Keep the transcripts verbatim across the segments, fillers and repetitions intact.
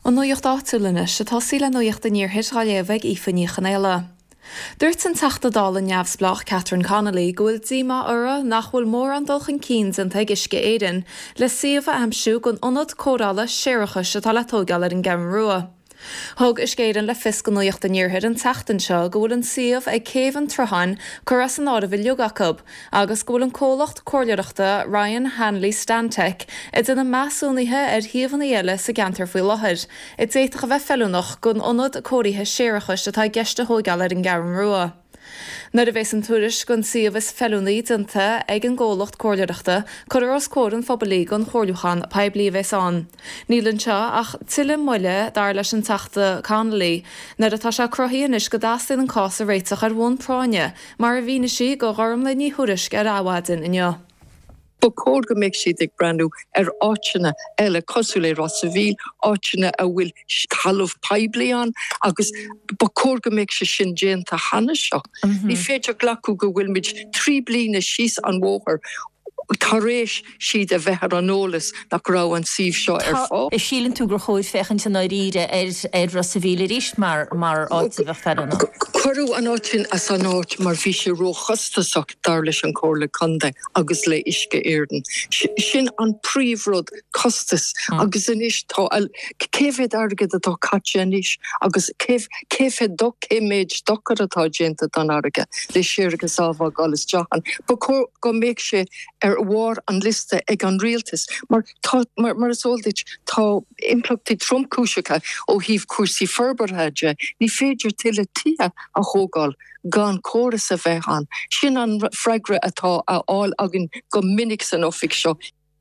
An nuocht áúlanne se tosí le nuocht in níorthid gáléomhah ífaníchan eile. Dúirt an teachtadála neamhsblach Catherine Connolly gohfuil díma ura nach bhfuil mór an dulchan cíns an teagisce éidean le siomh amsú gon ionad códála séireacha se tá le tógáil ar an gceann rua. Thug is géireann le fisc an nuocht in níorthid an teachtain seo go bhfuil an siomh ag céimhan trothain chur as an áda bhfuil leogacab agus go bhfuil an cólacht cóirleachta Ryan Hanley Stantec is in na measúnaithe ar thaobhanna eile sa gantar faoi láthair. I dtéitach a bheith fellúnach gon ionad cóirithe séireacha se tá geiste tógáil ar an gceann rua. Nuair a bheits an túris gon siomh is fellúnaí dinte ag an ggólacht cóirleachta chur os córan phobalí gon chóirliúchan peblií bheits an. Nílann seo ach tuile muile dar leis an teachta Connolly nuair atá se cruthaíonis go dástaíonn an cás a réiteach ar bhn práine mar a bhíne si go gharm le ní thuris ar áhaidan inniu. Ba cór go méid siad ag brandú ar áitina eile cosú le Rossaville, áitina a bhfuil talamh peblií an, agus ba cór go méid se sin déanta hana seo. Ní féidir glacu go bhfuil muid trí bliana síos an mhóthar tá rééis siad a bheithar an nólas nach rá an síomh seo ar fá. Is sílann tú gur chóid fechan na ríide ar Rossaville ríist mar mar áit a bheith ferana. Chorú an áitin as an áit mar bhí sé róchastasach dar leis an cóirla conde agus le isce éirden. Sin an príomhrod costas agus inis tá céfhéad airgad atá caite inis agus céfhéad do céméid dochar atá déanta don airge le séir agus ábhag alles deachan. Ba go méid sé ar bhar an liste ag an rialtas, mar mar mar is oldit tá implachtaí tromcúiseacha ó híomh cuasaí ferberthaide, ní féidir tuile tia a thógáil gan córas a bheith an. Sin an freigra atá a áil agin go minic san offic seo.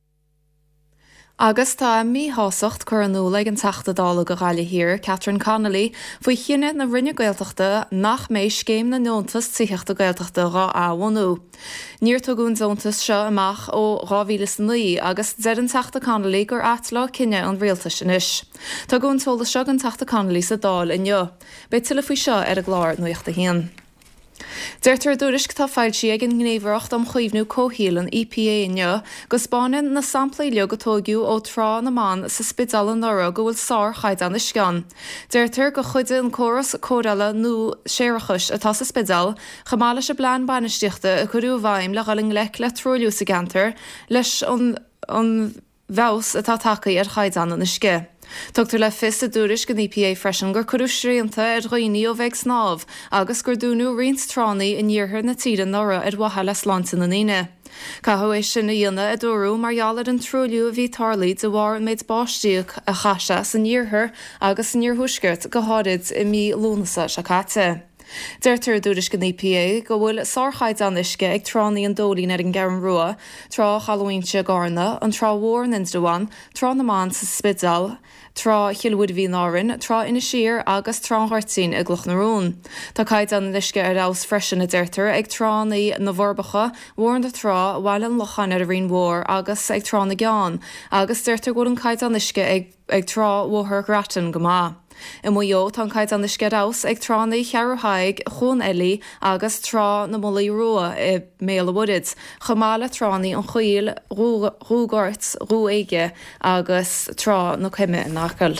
Agus tá mí hásacht chur an nóla an teachtadála go gáile hir, Catherine Connolly, faoi chinne na rinne gaeltachta nach mééis céim na nóntas tíochtta gaeltachta rá áhaú. Níor tuún zontas seo amach ó ráhílas nuí agus dead an teachta Connolly gur atlá cinenne an réalta sinis. Tá gún tóla seo an teachta Connolly sa dáil inneo, Bei tuile faoi seo ar a gláir nuochta héan. Deirtar dúris tá fáiltí ag an gnéomhreacht am chuomhnú cóhíalan E P A inneo go spáin na samplaí leo go tógiú ó trá na man sa spidal an nora go bhfuil sár chaid an is gan. Deirtar go chuide an choras córaile nó séirechas atá sa spidal, chamála se blean banisteachta a chuú bhaim le galing lech le trúliú sa gantar leis an bheos atá tacaí ar chaid an an isce. Tugtar le fis a dúris go E P A freisin gur chuú sríanta ar roioí ó bheith snáb agus gur dúnú rins tránaí in dhearthar na tíre nora ar wathe le sláinte na níine. Cathóéis sin na dhéana a dúrú margheallar an trúliú a bhí tarlaí de bhhar an méid báistíoch a chaise san dhearthar agus san dhearthúsgurt go háid i mí lúnasa se caite. Deirtar dúris go E P A go bhfuil sárchaid an isce ag tránaí an dólín ar an gceann rua, trá Halloweense garna, an trá mhór an Insdoáin, trá na man sa spidal, trá chiilhúd bhí nárin, trá ina siar agus trá hartín a gluch narún. Tá caiid an lisce ar ás freisin na deirtar ag tránaí na bharbacha, mhór de trá bhil an lochan ar a rion mhór agus ag trá na geán, agus deirtar go an caiid an isce ag, ag trá mhóthar gratan go má. I mó jó tá caiid an iscerás ag tránaí chearthaig chun eilí agus trá na molaí rua i méalhúid, chamála tránaí an chuil rúgart rú éige agus trá na cuime nachcail.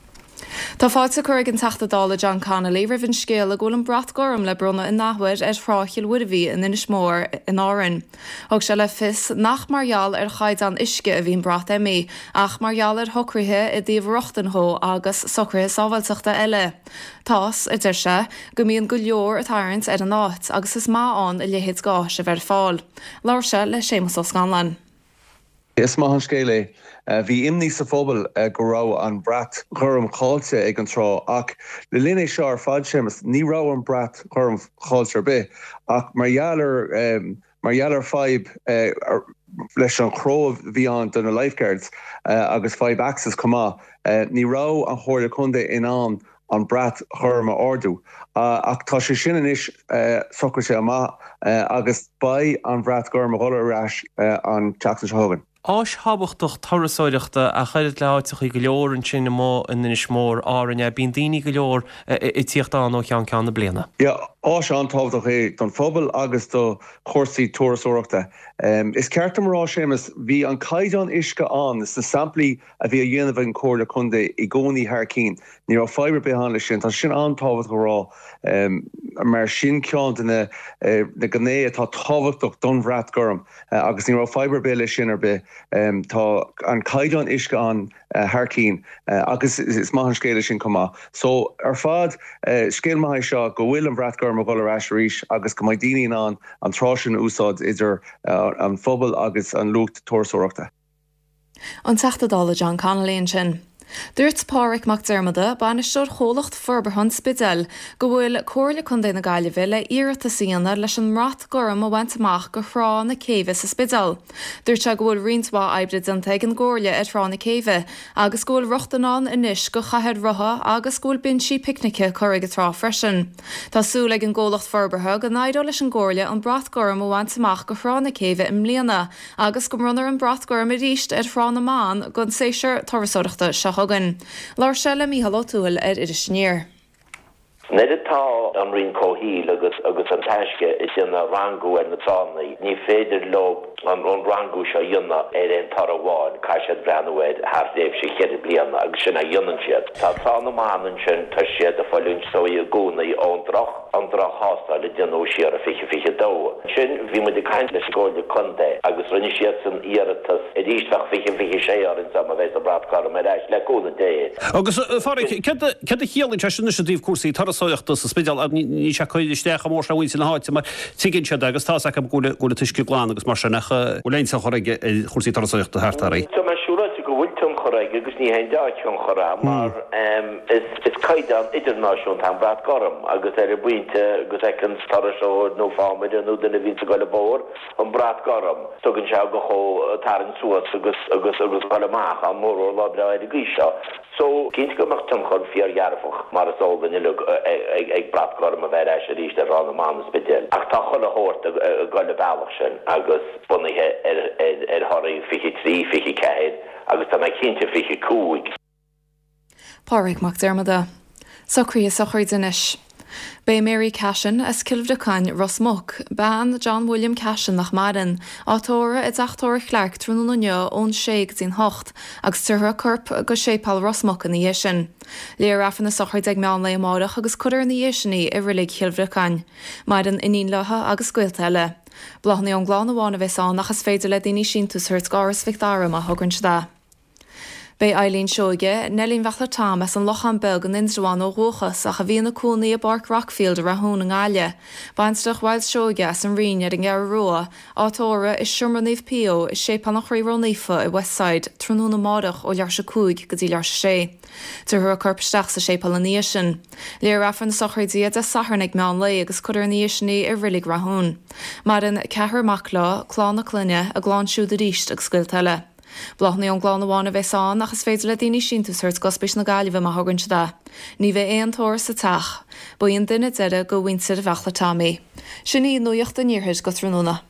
Tá fáilte chuir an teachtadála John Connolly rihinn scéal a ghfuil an brat gorm le bronna in nachhuid ar fráchiil Woodbhí in inis mór in áran. Thug se le fis nach margheall ar chaid an isce a bhíon brat éí, ach margheall ar thocruthe i dtíobhreachtanthó agus socrthe sábhailteachta eile. Tás i dtir se go mbíonn go leor a tarint ar an áit agus is máán i léhéad gá se bhar fáil. Láir se le Séamus Ó Scanlan. Is má an scéala, bhí imní sa phobal go rá an brat chum cháilte ag an trá ach le lína seo ar fád sémas ní rá an brat chum cháilte ar bith ach margheallar margheallar fáib leis an chrómh bhí an don na lifeguards agus fáib access comá ní rá an chóirla chunde in an an brat chum a ordú ach tá sé sin inis sochar sé amach agus ba an brat gurm a chola arás an teachtas Hogan. Ás habachtach tarrasáireachta a chairid leáiteach i go leor an sin mó in is mór árinne bín daoine go leor i tíochtán ó chean ceanna bliana. Ja, ás an tábhachtach é don phobal agus do chórsaí tuarasóireachta. Um, is ceartam rá sémas bhí an caidan isce an is na samplaí a bhí a dhéanamh an cóirla chunde i gcónaí thar cín. Ní á fibre behan lei sin, tá sin an tábhacht go rá um, mar sin ceann na, uh, na gné atá tábhachtach don bhreat gurm uh, agus ní á fibre be lei sin ar be um, tá an caidan isce an uh, thar cín uh, agus is, is maithan scéile sin comá. So ar fad uh, scéal maithaid seo go bhfuil an bhreat gurm a ghoil ar ríis agus go maith daoine an an trásin úsáid idir uh, an phobal agus an lucht tuarasóireachta. An teachtadála John Connolly sin. Dúirt Pádraig Mac Dermada banisteoir cholacht forbarthan spidal go bhfuil cóirla chun na Gaillimhe le iarrata síana leis an mrat goram a bhaint amach go chrá na céimhe sa spidal. Dúirt se go bhfuil rionsbá aibrid an teag an gcóirla ar rá na céimhe, agus go bhfuil rochtanán inis go chathead rotha agus go bhfuil bintí picnice chuig trá freisin. Tásúla an ggólacht forbartha go naidó leis an gcóirla an brat goram a bhaint amach go chrá na céimhe im mbliana, agus go runnar an brat goram a ríist ar rá na mán gon séisiir tarrasóireachta se hagan. Lár Sella mí halótúil ar idir sníir. Nedetá an rin cóhíl agus agus an teisce is in a rangú ar na tánaí. Ní féidir lob an an rangú se dionna ar an tar bháin caiisiad breanúid half déobh sé chéad bliana agus sin a dionan siad. Tá tána mánan sin tá siad a fáilún sóí a gúnaí ón droch an droch hástáil le dionú siar a fiche fiche dó. Sin bhí mu de caiint leis ggóide chunde agus rinne siad san iarratas i ddísteach fiche fiche sé ar in sama bheits a bratcar mar eis le gúna déad. Agus Pádraig, cad a chéalainn te sin na dtíobh cuasaí tarrasóireachta sa spidal a ní se chuid isteach mór se bhaint na háite mar tuigeann siad agus tá go gúla tuisce gláán agus mar sin bhfuil sa choraige chósaí tarrasóireachta thtartaí. Tá mar siúráte go bhfuil tum choraige agus ní haon dáiteún chorá mar is caidan idirnáisiún an brat goram agus ar a buinte agus ecinn tarrasóir nó fámid nó duna bhín sa goile bór an brat goram. Tugann se go cho tarann suas agus agus agus goile amach an mór ó lábra a gíisio. So cínte go meach tum chun fiar jararfach mar is ó bhain ilug ag brat goram a bheith eis a ríist ar rán na mánas bidil. Ach tá chola hórt a goile bhealach sin agus bunithe ar thoraí fiche trí fiche ceir agus tá méid cínte fiche cúig. Pádraig Mac Dermada. Socrí is sochir dinis. Bei Mary Cashin as Kilvdacain Rosmuck, ban John William Cashin nach Marin, átóra is achtóir chlearc trúna nunne ón séig dín hocht, agus tuaithe corp go sépal Rosmuck in the sin. Léar rafan na sochir ag meán le amárach agus cuidir in the sinní i rilig Kilvdacain, Marin inín letha agus scuilteile. Blachnaí an gláán amháin a bheits an achas féidir le daoine síntas thuirt gáras Victorum a thugann sida. Bei Eileen Seoige, Nellín Bheachlar Thomas an lochan beg an Indraán ó Róchas ach a bhíonna cúnaí a Bark Rockfield a rathún an gáile. Bainsteach Wild Seoige as an riine an gar roa, átóra is siomraníomh Pio is sé panachraí ronífa i Westside trúna mádach ó lear se cúig go dtí lear sé. Tuair a corpsteach sa sé palaníos sin. Léar rafan na sochraidí a saharnig meán le agus cuidir níos sinní i rilig rathún. Mar an cethir maclá, clán na cluine a glán siúd a ríist ag scuilteile. Blachnaí an gláán amháin a bheits an achas féidir le daoine síntas thuirt gospéis na Gaillimhe a thugann sida. Ní bheith éon tóir sa teach, ba on duine deire go bhainte a bheachla Tommy. Sinní nuocht a níorthid go trúna.